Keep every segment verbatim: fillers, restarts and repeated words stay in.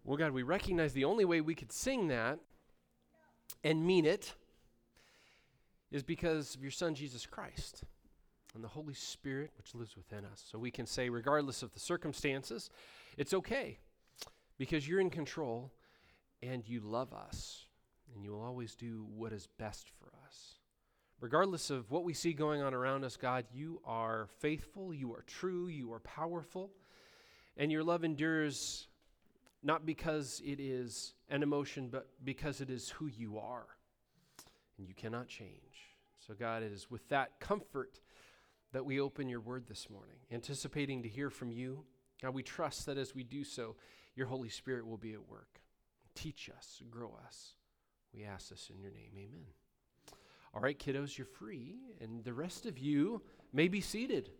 Well, God, we recognize the only way we could sing that and mean it is because of your Son, Jesus Christ, and the Holy Spirit which lives within us. So we can say, regardless of the circumstances, it's okay because you're in control and you love us and you will always do what is best for us. Regardless of what we see going on around us, God, you are faithful, you are true, you are powerful, and your love endures not because it is an emotion, but because it is who you are, and you cannot change. So God, it is with that comfort that we open your word this morning, anticipating to hear from you. God, we trust that as we do so, your Holy Spirit will be at work. Teach us, grow us. We ask this in your name, amen. All right, kiddos, you're free, and the rest of you may be seated.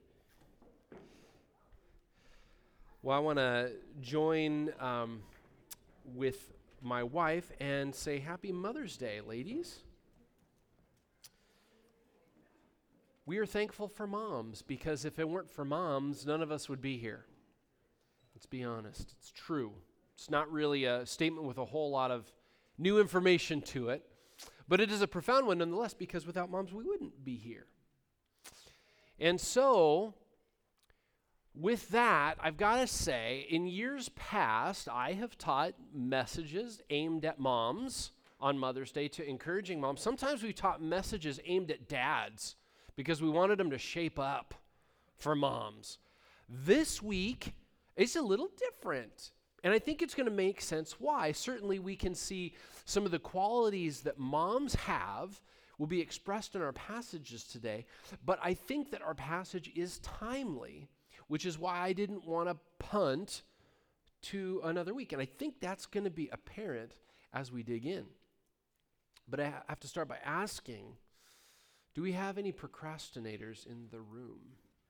Well, I want to join um, with my wife and say Happy Mother's Day, ladies. We are thankful for moms, because if it weren't for moms, none of us would be here. Let's be honest. It's true. It's not really a statement with a whole lot of new information to it, but it is a profound one nonetheless, because without moms, we wouldn't be here. And so, with that, I've got to say, in years past, I have taught messages aimed at moms on Mother's Day to encouraging moms. Sometimes we taught messages aimed at dads because we wanted them to shape up for moms. This week, it's a little different. And I think it's going to make sense why. Certainly we can see some of the qualities that moms have will be expressed in our passages today. But I think that our passage is timely, which is why I didn't want to punt to another week. And I think that's going to be apparent as we dig in. But I have to start by asking, do we have any procrastinators in the room?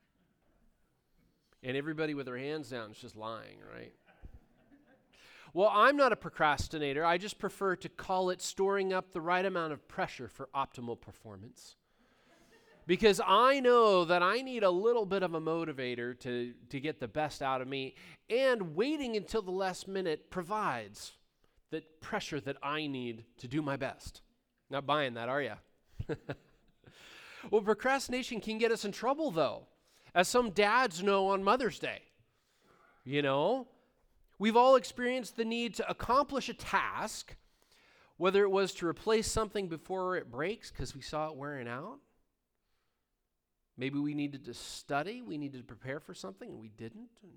And everybody with their hands down is just lying, right? Well, I'm not a procrastinator. I just prefer to call it storing up the right amount of pressure for optimal performance. Because I know that I need a little bit of a motivator to, to get the best out of me, and waiting until the last minute provides the pressure that I need to do my best. Not buying that, are you? Well, procrastination can get us in trouble, though, as some dads know on Mother's Day. You know, we've all experienced the need to accomplish a task, whether it was to replace something before it breaks because we saw it wearing out. Maybe we needed to study, we needed to prepare for something, and we didn't. And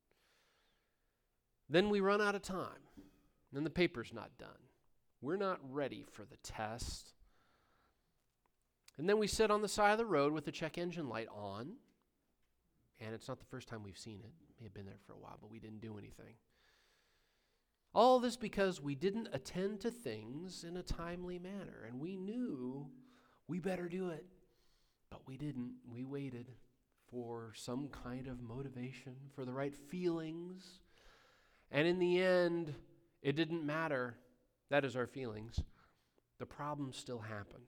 then we run out of time. Then the paper's not done. We're not ready for the test. And then we sit on the side of the road with the check engine light on. And it's not the first time we've seen it. It may have been there for a while, but we didn't do anything. All this because we didn't attend to things in a timely manner. And we knew we better do it. But we didn't. We waited for some kind of motivation, for the right feelings. And in the end, it didn't matter. That is our feelings. The problem still happened.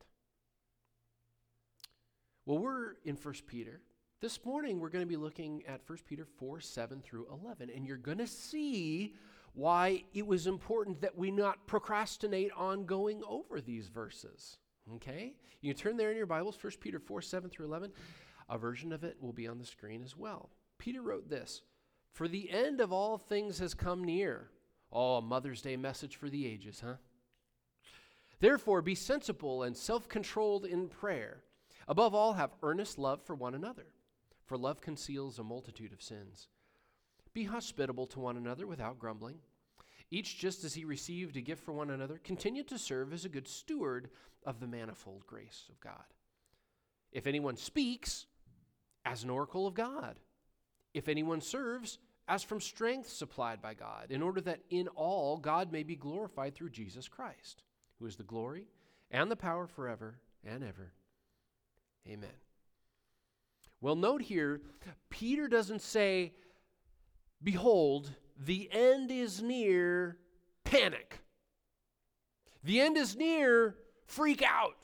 Well, we're in First Peter. This morning, we're going to be looking at First Peter four, seven through eleven. And you're going to see why it was important that we not procrastinate on going over these verses. Okay? You can turn there in your Bibles, First Peter four, seven through eleven. A version of it will be on the screen as well. Peter wrote this, "For the end of all things has come near." Oh, a Mother's Day message for the ages, huh? "Therefore, be sensible and self-controlled in prayer. Above all, have earnest love for one another, for love conceals a multitude of sins. Be hospitable to one another without grumbling. Each just as he received a gift for one another, continue to serve as a good steward of the manifold grace of God. If anyone speaks, as an oracle of God. If anyone serves, as from strength supplied by God, in order that in all God may be glorified through Jesus Christ, who is the glory and the power forever and ever. Amen." Well, note here, Peter doesn't say, "Behold, the end is near, panic. The end is near, freak out."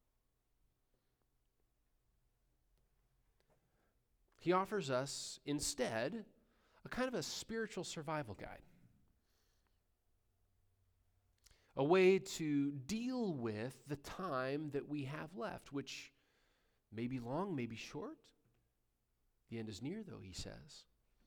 He offers us instead a kind of a spiritual survival guide. a way to deal with the time that we have left, which may be long, may be short. The end is near, though, he says.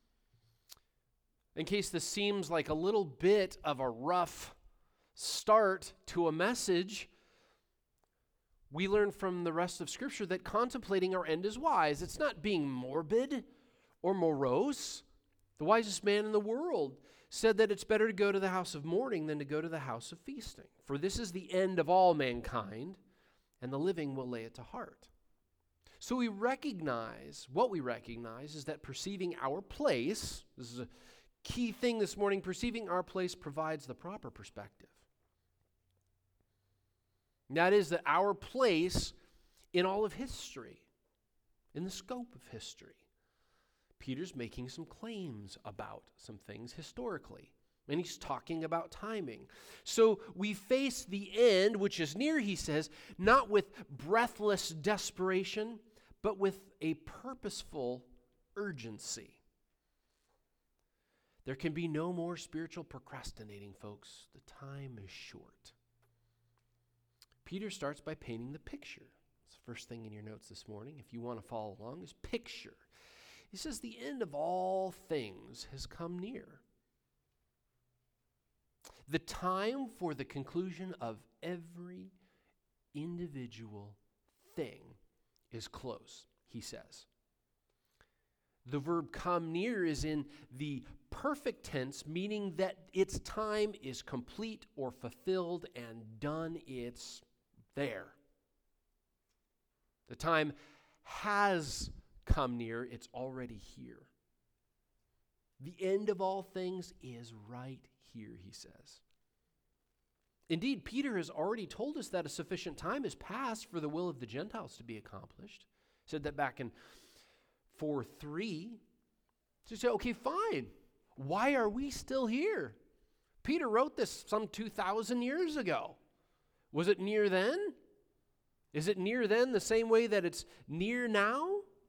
In case this seems like a little bit of a rough start to a message, we learn from the rest of Scripture that contemplating our end is wise. It's not being morbid or morose. The wisest man in the world said that it's better to go to the house of mourning than to go to the house of feasting. For this is the end of all mankind, and the living will lay it to heart. So we recognize, what we recognize is that perceiving our place, this is a key thing this morning, perceiving our place provides the proper perspective. And that is that our place in all of history, in the scope of history. Peter's making some claims about some things historically, and he's talking about timing. So we face the end, which is near, he says, not with breathless desperation, but with a purposeful urgency. There can be no more spiritual procrastinating, folks. The time is short. Peter starts by painting the picture. It's the first thing in your notes this morning, if you want to follow along, is picture. He says the end of all things has come near. The time for the conclusion of every individual thing is close, he says. The verb come near is in the perfect tense, meaning that its time is complete or fulfilled and done. It's there. The time has come near. It's already here. The end of all things is right here, he says. Indeed, Peter has already told us that a sufficient time has passed for the will of the Gentiles to be accomplished. He said that back in four three. So you say, okay, fine. Why are we still here? Peter wrote this some two thousand years ago. Was it near then? Is it near then the same way that it's near now?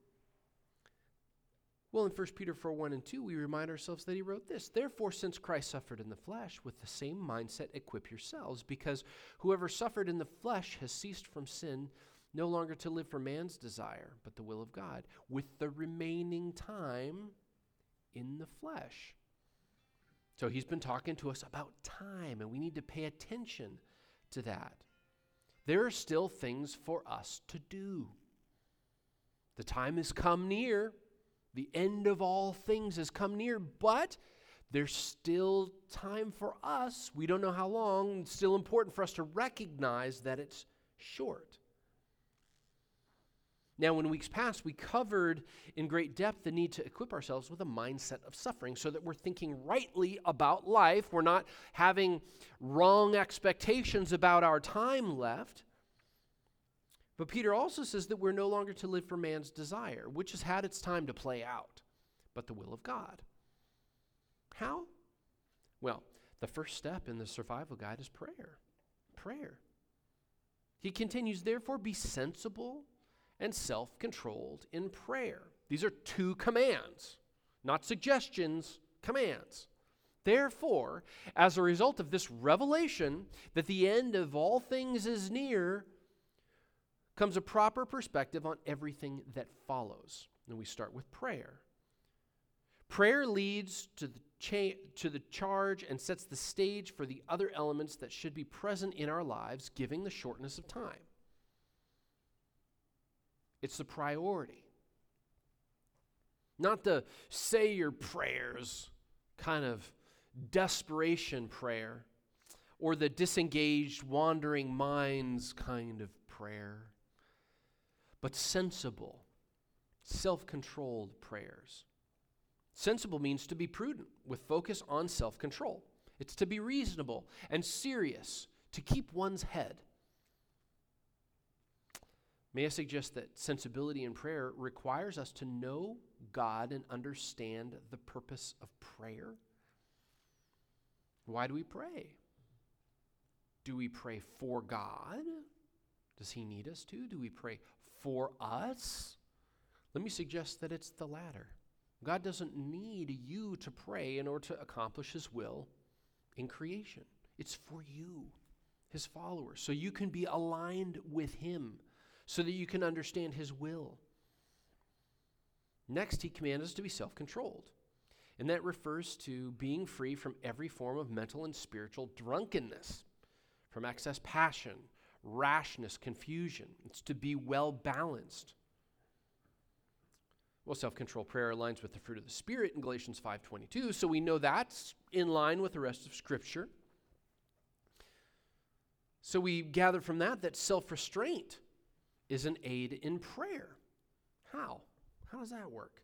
Well, in First Peter four one and two, we remind ourselves that he wrote this. Therefore, since Christ suffered in the flesh, with the same mindset equip yourselves, because whoever suffered in the flesh has ceased from sin, no longer to live for man's desire, but the will of God, with the remaining time in the flesh. So he's been talking to us about time, and we need to pay attention to that. There are still things for us to do. The time has come near. The end of all things has come near, but there's still time for us. We don't know how long. It's still important for us to recognize that it's short. Now, in weeks past, we covered in great depth the need to equip ourselves with a mindset of suffering so that we're thinking rightly about life. We're not having wrong expectations about our time left. But Peter also says that we're no longer to live for man's desire, which has had its time to play out, but the will of God. How? Well, the first step in the survival guide is prayer. Prayer. He continues, therefore, be sensible and self-controlled in prayer. These are two commands, not suggestions, commands. Therefore, as a result of this revelation that the end of all things is near, comes a proper perspective on everything that follows. And we start with prayer. Prayer leads to the, cha- to the charge and sets the stage for the other elements that should be present in our lives, given the shortness of time. It's the priority. Not the say your prayers kind of desperation prayer or the disengaged, wandering minds kind of prayer, but sensible, self-controlled prayers. Sensible means to be prudent with focus on self-control. It's to be reasonable and serious, to keep one's head. May I suggest that sensibility in prayer requires us to know God and understand the purpose of prayer? Why do we pray? Do we pray for God? Does he need us to? Do we pray for us? Let me suggest that it's the latter. God doesn't need you to pray in order to accomplish his will in creation. It's for you. his followers, so you can be aligned with him, so that you can understand his will. Next, he commands us to be self-controlled. And that refers to being free from every form of mental and spiritual drunkenness, from excess passion, rashness, confusion. It's to be well-balanced. Well, self-control prayer aligns with the fruit of the Spirit in Galatians five twenty-two, so we know that's in line with the rest of Scripture. So we gather from that that self-restraint is an aid in prayer. How? How does that work?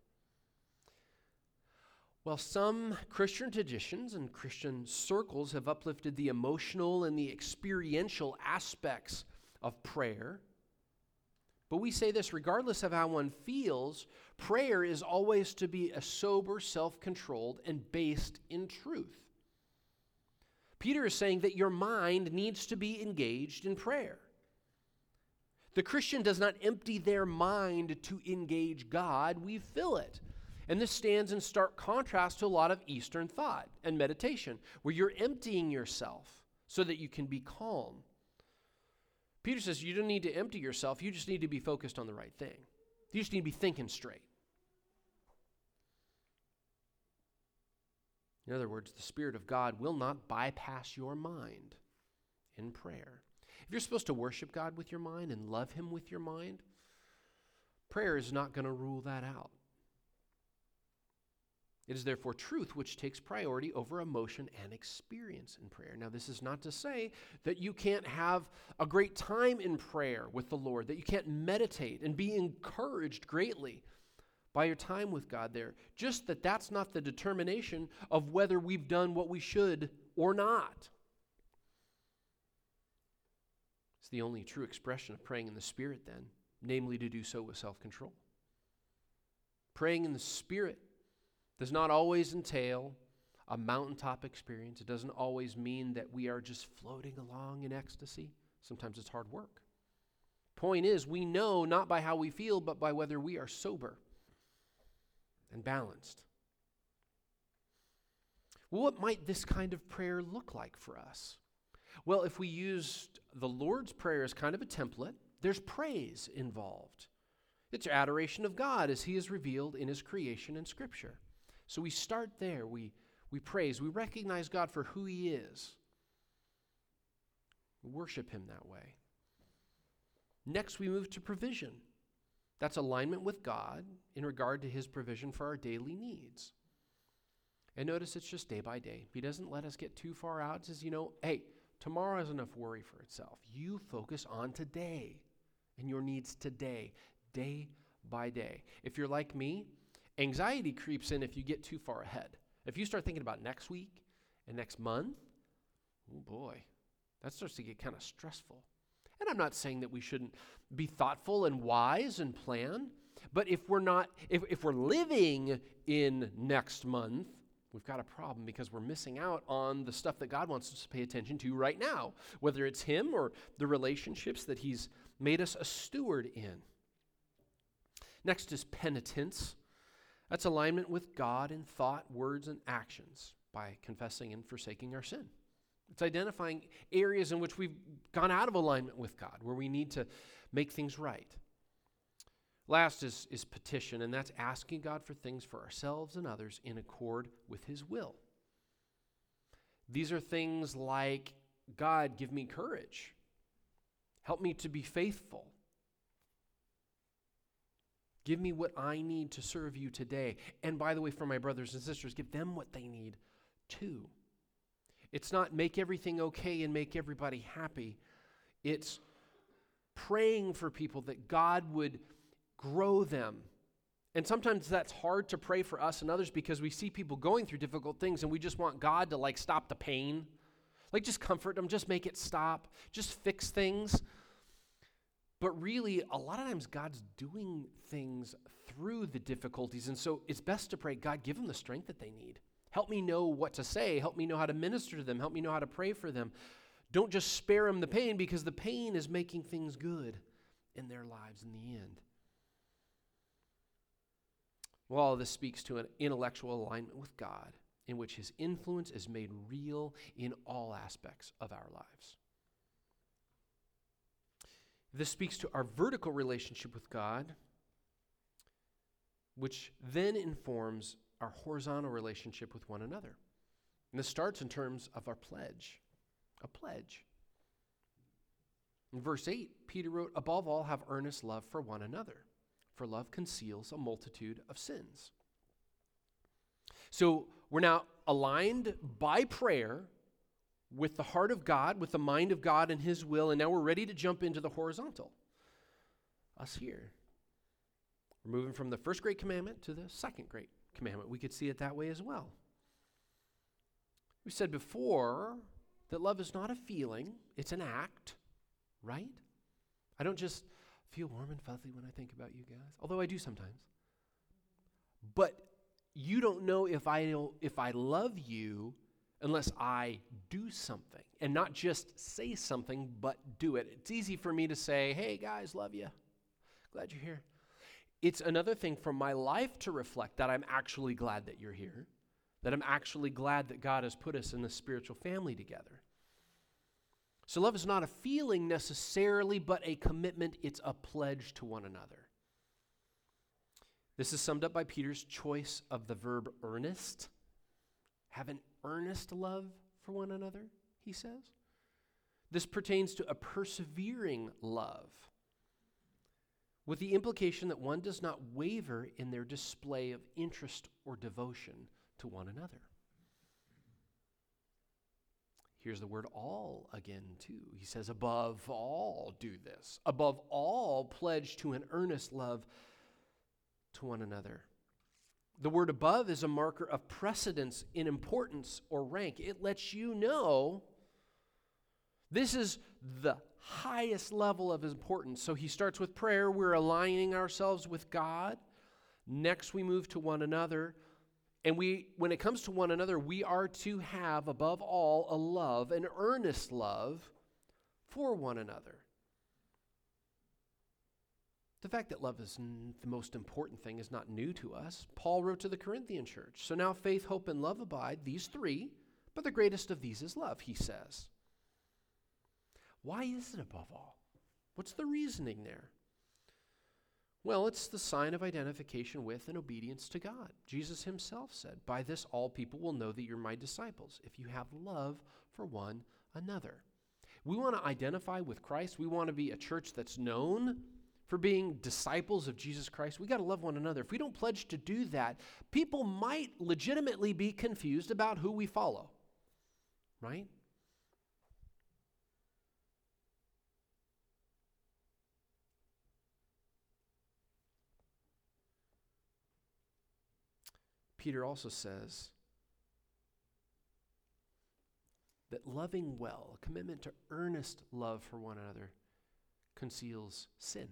Well, some Christian traditions and Christian circles have uplifted the emotional and the experiential aspects of prayer. But we say this, regardless of how one feels, prayer is always to be a sober, self-controlled, and based in truth. Peter is saying that your mind needs to be engaged in prayer. The Christian does not empty their mind to engage God, we fill it. And this stands in stark contrast to a lot of Eastern thought and meditation, where you're emptying yourself so that you can be calm. Peter says you don't need to empty yourself, you just need to be focused on the right thing. You just need to be thinking straight. In other words, the Spirit of God will not bypass your mind in prayer. If you're supposed to worship God with your mind and love him with your mind, prayer is not going to rule that out. It is therefore truth which takes priority over emotion and experience in prayer. Now, this is not to say that you can't have a great time in prayer with the Lord, that you can't meditate and be encouraged greatly by your time with God there. Just that that's not the determination of whether we've done what we should or not. It's the only true expression of praying in the Spirit then, namely to do so with self-control. Praying in the Spirit does not always entail a mountaintop experience. It doesn't always mean that we are just floating along in ecstasy. Sometimes it's hard work. Point is, we know not by how we feel, but by whether we are sober and balanced. Well, what might this kind of prayer look like for us? Well, if we used the Lord's Prayer as kind of a template, there's praise involved. It's adoration of God as he is revealed in his creation in Scripture. So we start there. We, we praise. We recognize God for who he is. We worship him that way. Next, we move to provision. That's alignment with God in regard to his provision for our daily needs. And notice it's just day by day. He doesn't let us get too far out. He says, you know, hey, tomorrow has enough worry for itself. You focus on today and your needs today, day by day. If you're like me, anxiety creeps in if you get too far ahead. If you start thinking about next week and next month, oh boy, that starts to get kind of stressful. And I'm not saying that we shouldn't be thoughtful and wise and plan, but if we're not, if, if we're living in next month, we've got a problem because we're missing out on the stuff that God wants us to pay attention to right now, whether it's him or the relationships that he's made us a steward in. Next is penitence. That's alignment with God in thought, words, and actions by confessing and forsaking our sin. It's identifying areas in which we've gone out of alignment with God, where we need to make things right. Last is, is petition, and that's asking God for things for ourselves and others in accord with his will. These are things like, God, give me courage. Help me to be faithful. Give me what I need to serve you today. And by the way, for my brothers and sisters, give them what they need too. It's not make everything okay and make everybody happy. It's praying for people that God would grow them. And sometimes that's hard to pray for us and others because we see people going through difficult things and we just want God to like stop the pain. Like just comfort them, just make it stop, just fix things. But really, a lot of times God's doing things through the difficulties. And so it's best to pray, God, give them the strength that they need. Help me know what to say. Help me know how to minister to them. Help me know how to pray for them. Don't just spare them the pain because the pain is making things good in their lives in the end. Well, all of this speaks to an intellectual alignment with God in which his influence is made real in all aspects of our lives. This speaks to our vertical relationship with God, which then informs our horizontal relationship with one another. And this starts in terms of our pledge, a pledge. In verse eight, Peter wrote, "Above all, have earnest love for one another, for love conceals a multitude of sins." So we're now aligned by prayer with the heart of God, with the mind of God and His will, and now we're ready to jump into the horizontal. Us here. We're moving from the first great commandment to the second great commandment. We could see it that way as well. We said before that love is not a feeling, it's an act, right? I don't just feel warm and fuzzy when I think about you guys, although I do sometimes. But you don't know if I don't, if I love you unless I do something, and not just say something, but do it. It's easy for me to say, "Hey guys, love you. Glad you're here." It's another thing for my life to reflect that I'm actually glad that you're here, that I'm actually glad that God has put us in this spiritual family together. So love is not a feeling necessarily, but a commitment. It's a pledge to one another. This is summed up by Peter's choice of the verb earnest. Have an earnest love for one another, he says. This pertains to a persevering love, with the implication that one does not waver in their display of interest or devotion to one another. Here's the word all again, too. He says, above all, do this. Above all, pledge to an earnest love to one another. The word above is a marker of precedence in importance or rank. It lets you know this is the highest level of importance. So he starts with prayer. We're aligning ourselves with God. Next, we move to one another. And we, when it comes to one another, we are to have, above all, a love, an earnest love for one another. The fact that love is n- the most important thing is not new to us. Paul wrote to the Corinthian church, "So now faith, hope, and love abide, these three, but the greatest of these is love," he says. Why is it above all? What's the reasoning there? Well, it's the sign of identification with and obedience to God. Jesus himself said, "By this all people will know that you're my disciples, if you have love for one another." We want to identify with Christ. We want to be a church that's known for being disciples of Jesus Christ. We got to love one another. If we don't pledge to do that, people might legitimately be confused about who we follow, right? Peter also says that loving well, a commitment to earnest love for one another, conceals sin,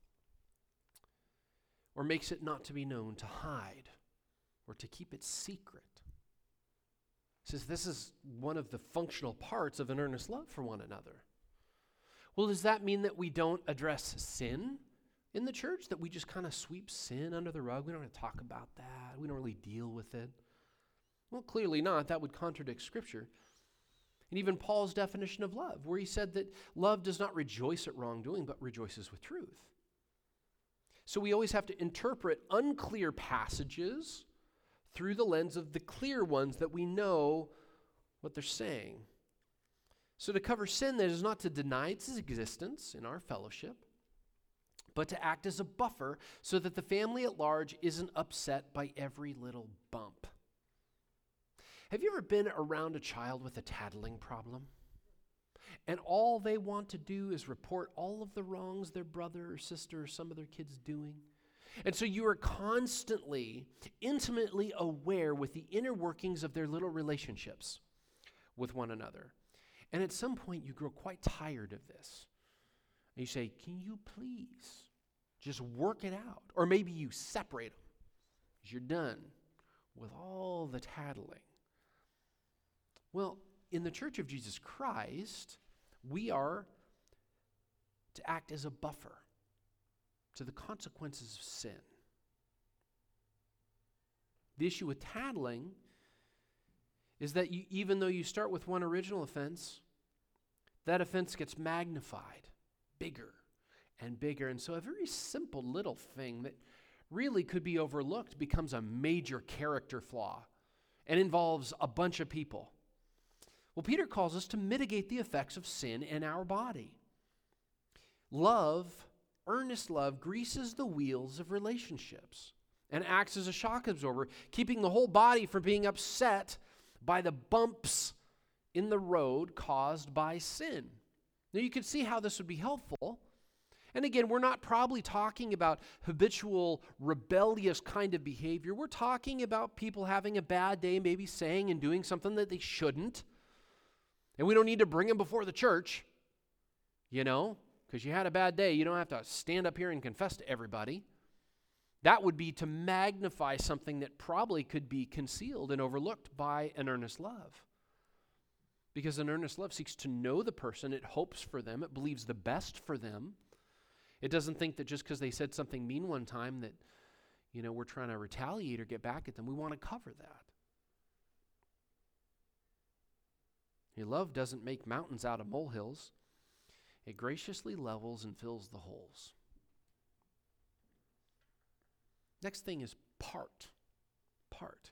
or makes it not to be known, to hide, or to keep it secret. He says this is one of the functional parts of an earnest love for one another. Well, does that mean that we don't address sin in the church, that we just kind of sweep sin under the rug? We don't have to talk about that. We don't really deal with it. Well, clearly not. That would contradict Scripture. And even Paul's definition of love, where he said that love does not rejoice at wrongdoing, but rejoices with truth. So we always have to interpret unclear passages through the lens of the clear ones that we know what they're saying. So to cover sin, that is not to deny its existence in our fellowship, but to act as a buffer so that the family at large isn't upset by every little bump. Have you ever been around a child with a tattling problem? And all they want to do is report all of the wrongs their brother or sister or some of their kids doing. And so you are constantly, intimately aware with the inner workings of their little relationships with one another. And at some point you grow quite tired of this. And you say, "Can you please just work it out?" Or maybe you separate them because you're done with all the tattling. Well, in the Church of Jesus Christ, we are to act as a buffer to the consequences of sin. The issue with tattling is that you, even though you start with one original offense, that offense gets magnified, bigger, and bigger. And so a very simple little thing that really could be overlooked becomes a major character flaw and involves a bunch of people. Well, Peter calls us to mitigate the effects of sin in our body. Love, earnest love, greases the wheels of relationships and acts as a shock absorber, keeping the whole body from being upset by the bumps in the road caused by sin. Now, you can see how this would be helpful. And again, we're not probably talking about habitual, rebellious kind of behavior. We're talking about people having a bad day, maybe saying and doing something that they shouldn't. And we don't need to bring them before the church, you know, because you had a bad day. You don't have to stand up here and confess to everybody. That would be to magnify something that probably could be concealed and overlooked by an earnest love. Because an earnest love seeks to know the person, it hopes for them, it believes the best for them. It doesn't think that just because they said something mean one time that, you know, we're trying to retaliate or get back at them. We want to cover that. Your love doesn't make mountains out of molehills. It graciously levels and fills the holes. Next thing is part. Part.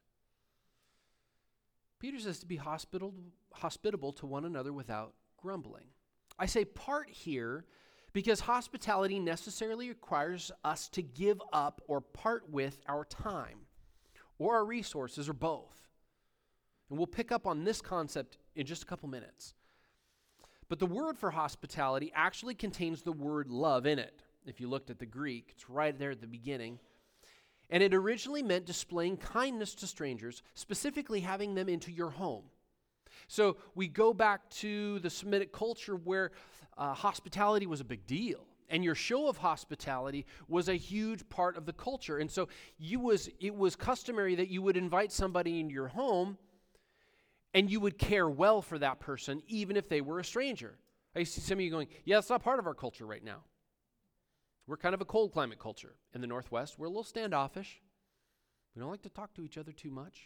Peter says to be hospitable, hospitable to one another without grumbling. I say part here because hospitality necessarily requires us to give up or part with our time or our resources or both. And we'll pick up on this concept in just a couple minutes. But the word for hospitality actually contains the word love in it. If you looked at the Greek, it's right there at the beginning. And it originally meant displaying kindness to strangers, specifically having them into your home. So we go back to the Semitic culture where uh, hospitality was a big deal. And your show of hospitality was a huge part of the culture. And so you was it was customary that you would invite somebody into your home and you would care well for that person, even if they were a stranger. I see some of you going, yeah, that's not part of our culture right now. We're kind of a cold climate culture. In the Northwest, we're a little standoffish. We don't like to talk to each other too much.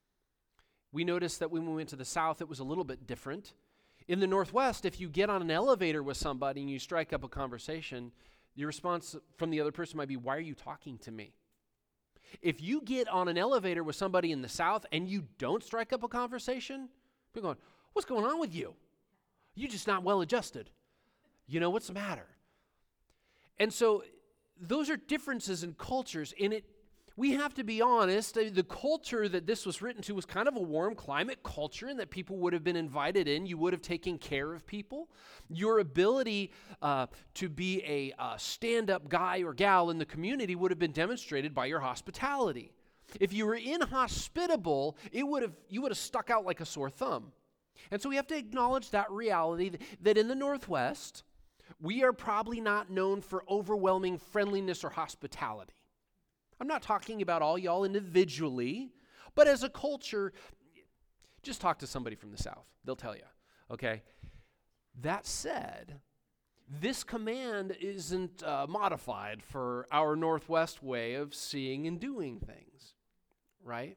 We noticed that when we went to the South, it was a little bit different. In the Northwest, if you get on an elevator with somebody and you strike up a conversation, your response from the other person might be, why are you talking to me? If you get on an elevator with somebody in the South and you don't strike up a conversation, people are going, what's going on with you? You're just not well adjusted. You know, what's the matter? And so those are differences in cultures. In it, we have to be honest, the culture that this was written to was kind of a warm climate culture, and that people would have been invited in. You would have taken care of people. Your ability uh, to be a uh, stand-up guy or gal in the community would have been demonstrated by your hospitality. If you were inhospitable, it would have you would have stuck out like a sore thumb. And so we have to acknowledge that reality that in the Northwest, we are probably not known for overwhelming friendliness or hospitality. I'm not talking about all y'all individually, but as a culture, just talk to somebody from the South. They'll tell you, okay? That said, this command isn't uh, modified for our Northwest way of seeing and doing things, right?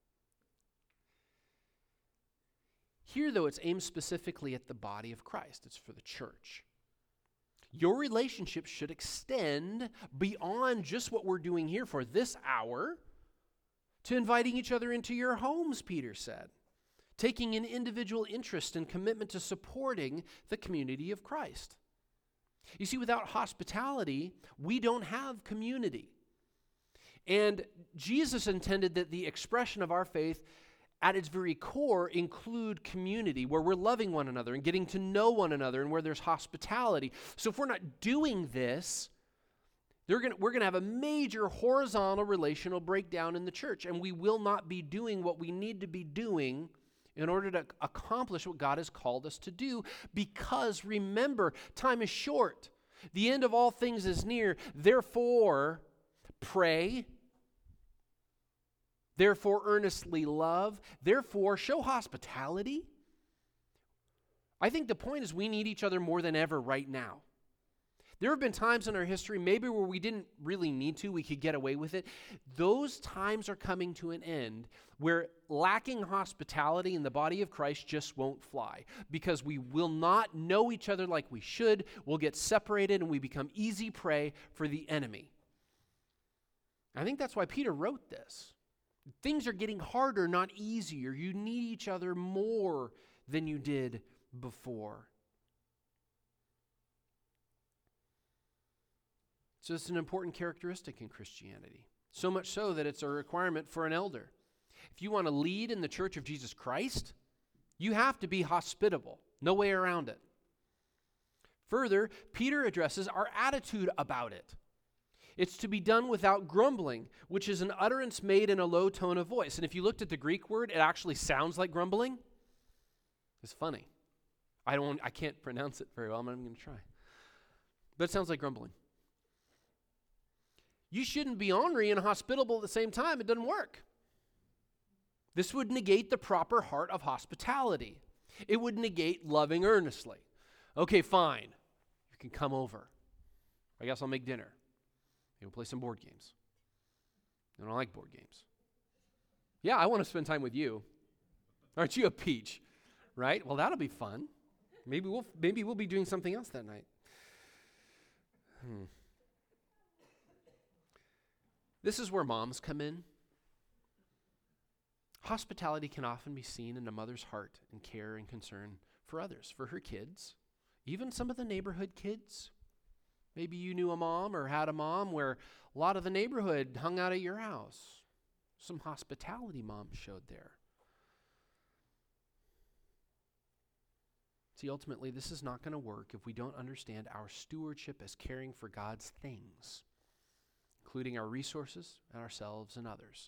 Here, though, it's aimed specifically at the body of Christ. It's for the church. Your relationship should extend beyond just what we're doing here for this hour to inviting each other into your homes, Peter said, taking an individual interest and commitment to supporting the community of Christ. You see, without hospitality, we don't have community. And Jesus intended that the expression of our faith at its very core include community, where we're loving one another and getting to know one another and where there's hospitality. So if we're not doing this, they're gonna, we're going to have a major horizontal relational breakdown in the church, and we will not be doing what we need to be doing in order to accomplish what God has called us to do, because remember, time is short. The end of all things is near. Therefore, pray. Therefore, earnestly love. Therefore, show hospitality. I think the point is we need each other more than ever right now. There have been times in our history maybe where we didn't really need to, we could get away with it. Those times are coming to an end where lacking hospitality in the body of Christ just won't fly because we will not know each other like we should. We'll get separated and we become easy prey for the enemy. I think that's why Peter wrote this. Things are getting harder, not easier. You need each other more than you did before. So it's an important characteristic in Christianity. So much so that it's a requirement for an elder. If you want to lead in the Church of Jesus Christ, you have to be hospitable. No way around it. Further, Peter addresses our attitude about it. It's to be done without grumbling, which is an utterance made in a low tone of voice. And if you looked at the Greek word, it actually sounds like grumbling. It's funny. I don't. I can't pronounce it very well. I'm not even going to try. But it sounds like grumbling. You shouldn't be ornery and hospitable at the same time. It doesn't work. This would negate the proper heart of hospitality. It would negate loving earnestly. Okay, fine. You can come over. I guess I'll make dinner. Maybe we'll play some board games. I don't like board games. Yeah, I want to spend time with you. Aren't you a peach? Right? Well, that'll be fun. Maybe we'll maybe we'll be doing something else that night. Hmm. This is where moms come in. Hospitality can often be seen in a mother's heart and care and concern for others, for her kids, even some of the neighborhood kids. Maybe you knew a mom or had a mom where a lot of the neighborhood hung out at your house. Some hospitality mom showed there. See, ultimately, this is not going to work if we don't understand our stewardship as caring for God's things, including our resources and ourselves and others.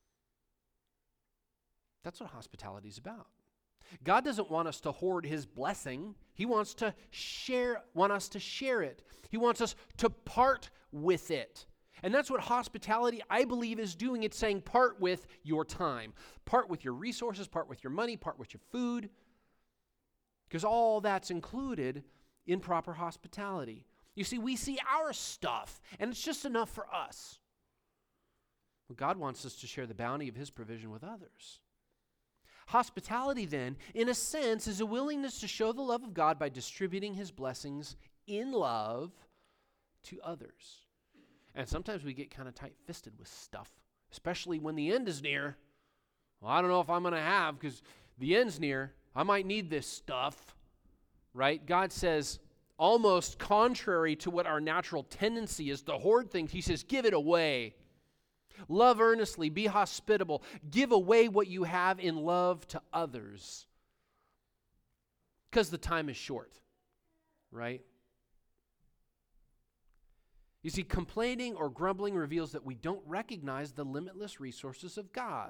That's what hospitality is about. God doesn't want us to hoard his blessing. He wants to share, want us to share it. He wants us to part with it. And that's what hospitality, I believe, is doing. It's saying part with your time, part with your resources, part with your money, part with your food. Because all that's included in proper hospitality. You see, we see our stuff, and it's just enough for us. Well, God wants us to share the bounty of his provision with others. Hospitality, then, in a sense, is a willingness to show the love of God by distributing his blessings in love to others. And sometimes we get kind of tight-fisted with stuff, especially when the end is near. Well, I don't know if I'm going to have, because the end's near. I might need this stuff, right? God says, almost contrary to what our natural tendency is to hoard things, he says, give it away. Love earnestly, be hospitable, give away what you have in love to others. Because the time is short, right? You see, complaining or grumbling reveals that we don't recognize the limitless resources of God,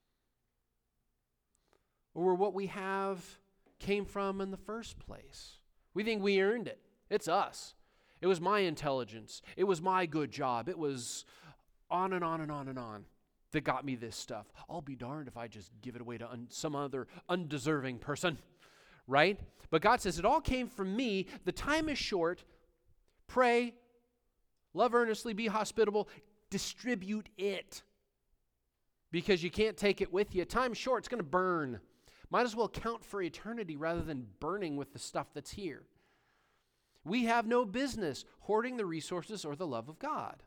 or where what we have came from in the first place. We think we earned it. It's us. It was my intelligence. It was my good job. It was on and on and on and on that got me this stuff. I'll be darned if I just give it away to un- some other undeserving person, right? But God says, it all came from me. The time is short. Pray, love earnestly, be hospitable, distribute it. Because you can't take it with you. Time's short, it's going to burn. Might as well count for eternity rather than burning with the stuff that's here. We have no business hoarding the resources or the love of God.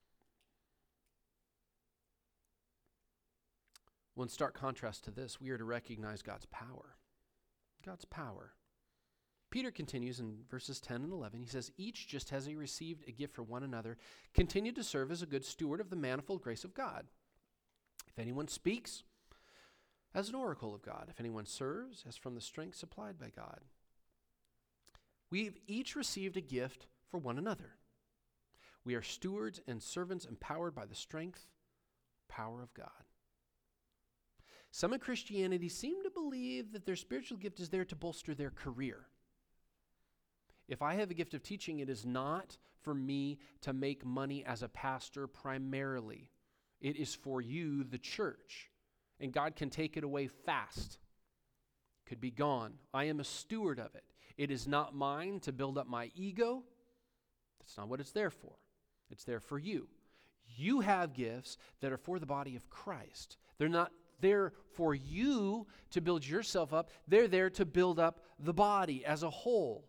Well, in stark contrast to this, we are to recognize God's power. God's power. Peter continues in verses ten and eleven. He says, each just as he received a gift for one another, continue to serve as a good steward of the manifold grace of God. If anyone speaks, as an oracle of God. If anyone serves, as from the strength supplied by God. We've each received a gift for one another. We are stewards and servants empowered by the strength, power of God. Some in Christianity seem to believe that their spiritual gift is there to bolster their career. If I have a gift of teaching, it is not for me to make money as a pastor primarily. It is for you, the church. And God can take it away fast. Could be gone. I am a steward of it. It is not mine to build up my ego. That's not what it's there for. It's there for you. You have gifts that are for the body of Christ. They're not there for you to build yourself up. They're there to build up the body as a whole.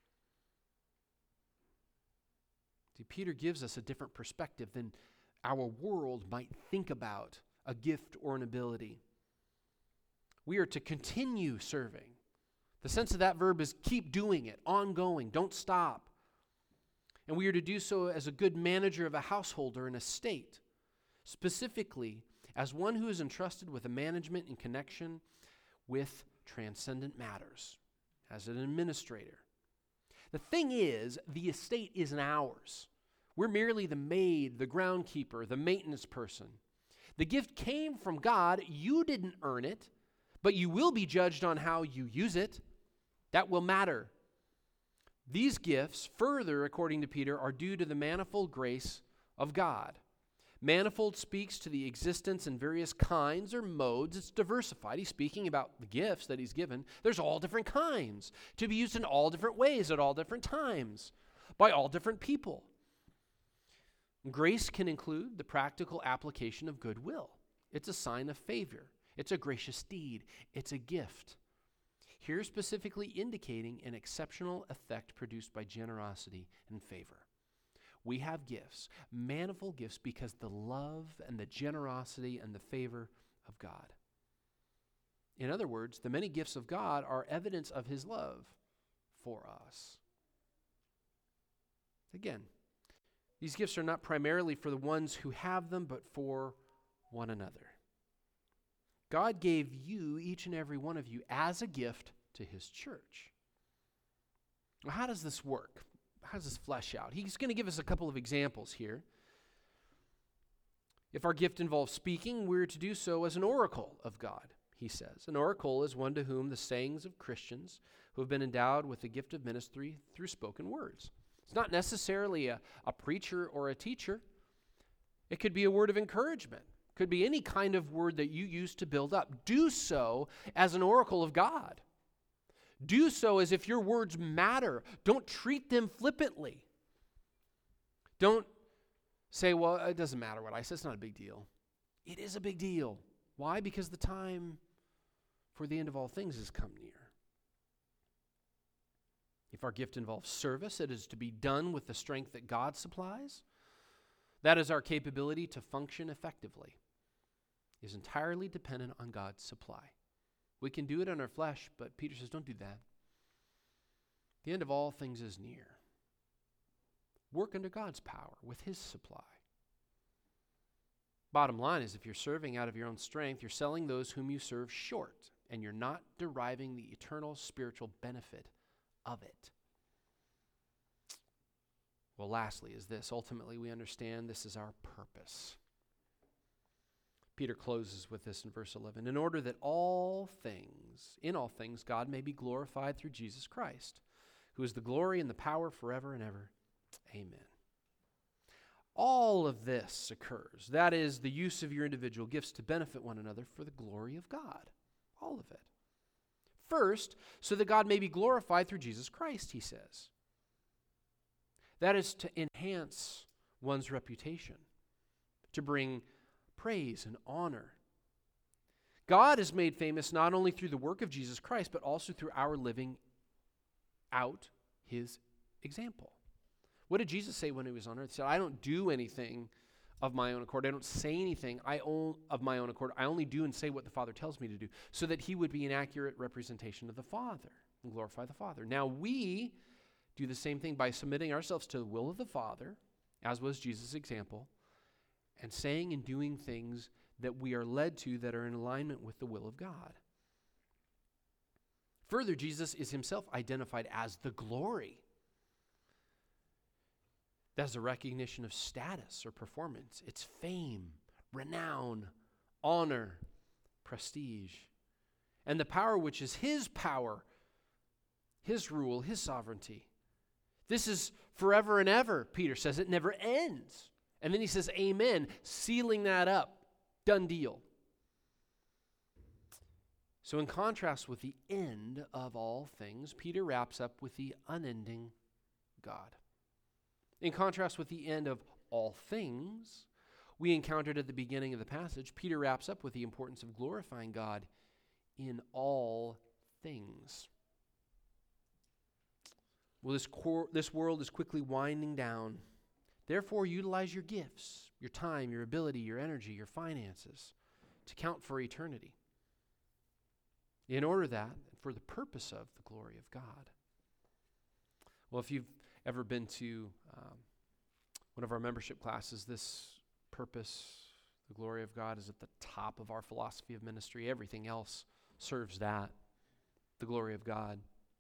See, Peter gives us a different perspective than our world might think about a gift or an ability. We are to continue serving. The sense of that verb is keep doing it, ongoing, don't stop. And we are to do so as a good manager of a household or an estate, specifically as one who is entrusted with a management in connection with transcendent matters, as an administrator. The thing is, the estate isn't ours. We're merely the maid, the groundkeeper, the maintenance person. The gift came from God. You didn't earn it, but you will be judged on how you use it. That will matter. These gifts, further, according to Peter, are due to the manifold grace of God. Manifold speaks to the existence in various kinds or modes. It's diversified. He's speaking about the gifts that he's given. There's all different kinds to be used in all different ways at all different times by all different people. Grace can include the practical application of goodwill. It's a sign of favor. It's a gracious deed. It's a gift. Here specifically indicating an exceptional effect produced by generosity and favor. We have gifts, manifold gifts, because the love and the generosity and the favor of God. In other words, the many gifts of God are evidence of his love for us. Again, these gifts are not primarily for the ones who have them, but for one another. God gave you, each and every one of you, as a gift to his church. Well, how does this work? How does this flesh out? He's going to give us a couple of examples here. If our gift involves speaking, we're to do so as an oracle of God, he says. An oracle is one to whom the sayings of Christians who have been endowed with the gift of ministry through spoken words. It's not necessarily a, a preacher or a teacher. It could be a word of encouragement. It could be any kind of word that you use to build up. Do so as an oracle of God. Do so as if your words matter. Don't treat them flippantly. Don't say, well, it doesn't matter what I say. It's not a big deal. It is a big deal. Why? Because the time for the end of all things has come near. If our gift involves service, it is to be done with the strength that God supplies. That is our capability to function effectively. It is entirely dependent on God's supply. We can do it in our flesh, but Peter says, don't do that. The end of all things is near. Work under God's power with his supply. Bottom line is, if you're serving out of your own strength, you're selling those whom you serve short, and you're not deriving the eternal spiritual benefit of it. Well, lastly is this. Ultimately, we understand this is our purpose. Peter closes with this in verse eleven. In order that all things, in all things, God may be glorified through Jesus Christ, who is the glory and the power forever and ever. Amen. All of this occurs. That is the use of your individual gifts to benefit one another for the glory of God. All of it. First, so that God may be glorified through Jesus Christ, he says. That is to enhance one's reputation, to bring praise and honor. God is made famous not only through the work of Jesus Christ, but also through our living out his example. What did Jesus say when he was on earth? He said, I don't do anything of my own accord. I don't say anything I own of my own accord. I only do and say what the Father tells me to do, so that he would be an accurate representation of the Father and glorify the Father. Now we do the same thing by submitting ourselves to the will of the Father, as was Jesus' example, and saying and doing things that we are led to that are in alignment with the will of God. Further, Jesus is himself identified as the glory. That's a recognition of status or performance. It's fame, renown, honor, prestige, and the power which is his power, his rule, his sovereignty. This is forever and ever, Peter says. It never ends. And then he says, amen, sealing that up. Done deal. So in contrast with the end of all things, Peter wraps up with the unending God. In contrast with the end of all things we encountered at the beginning of the passage, Peter wraps up with the importance of glorifying God in all things. Well, this, cor- this world is quickly winding down. Therefore, utilize your gifts, your time, your ability, your energy, your finances to count for eternity, in order that, for the purpose of the glory of God. Well, if you've ever been to um, one of our membership classes, this purpose, the glory of God, is at the top of our philosophy of ministry. Everything else serves that, the glory of God.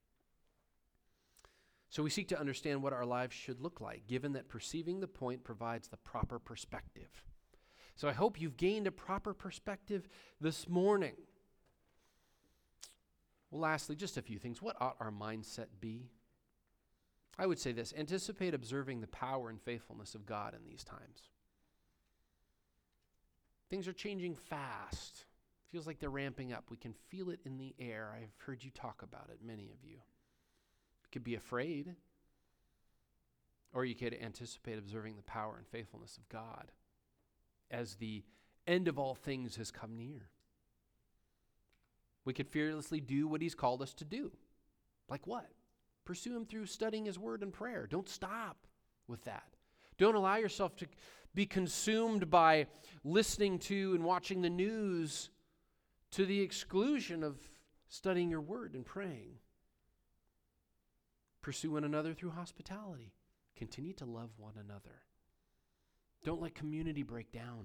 So we seek to understand what our lives should look like, given that perceiving the point provides the proper perspective. So I hope you've gained a proper perspective this morning. Well, lastly, just a few things. What ought our mindset be? I would say this: anticipate observing the power and faithfulness of God in these times. Things are changing fast. Feels like they're ramping up. We can feel it in the air. I've heard you talk about it, many of you. You could be afraid, or you could anticipate observing the power and faithfulness of God as the end of all things has come near. We could fearlessly do what he's called us to do. Like what? Pursue him through studying his word and prayer. Don't stop with that. Don't allow yourself to be consumed by listening to and watching the news to the exclusion of studying your word and praying. Pursue one another through hospitality. Continue to love one another. Don't let community break down.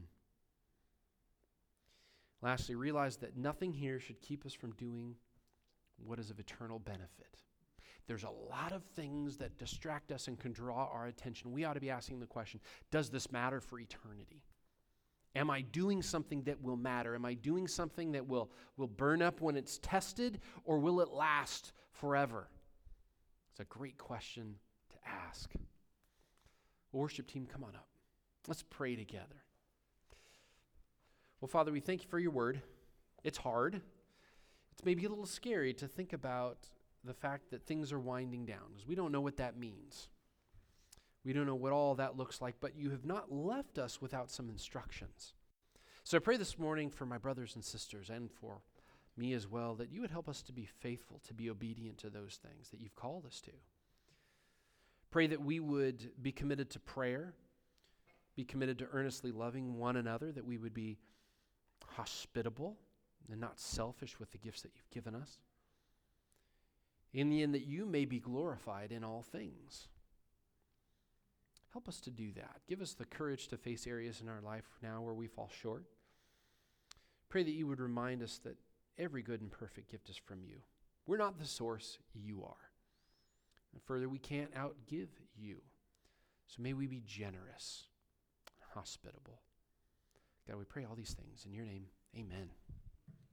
Lastly, realize that nothing here should keep us from doing what is of eternal benefit. There's a lot of things that distract us and can draw our attention. We ought to be asking the question, does this matter for eternity? Am I doing something that will matter? Am I doing something that will, will burn up when it's tested, or will it last forever? It's a great question to ask. Worship team, come on up. Let's pray together. Well, Father, we thank you for your word. It's hard. It's maybe a little scary to think about the fact that things are winding down, because we don't know what that means. We don't know what all that looks like, but you have not left us without some instructions. So I pray this morning for my brothers and sisters and for me as well, that you would help us to be faithful, to be obedient to those things that you've called us to. Pray that we would be committed to prayer, be committed to earnestly loving one another, that we would be hospitable and not selfish with the gifts that you've given us. In the end, that you may be glorified in all things. Help us to do that. Give us the courage to face areas in our life now where we fall short. Pray that you would remind us that every good and perfect gift is from you. We're not the source, you are. And further, we can't outgive you. So may we be generous, hospitable. God, we pray all these things in your name. Amen.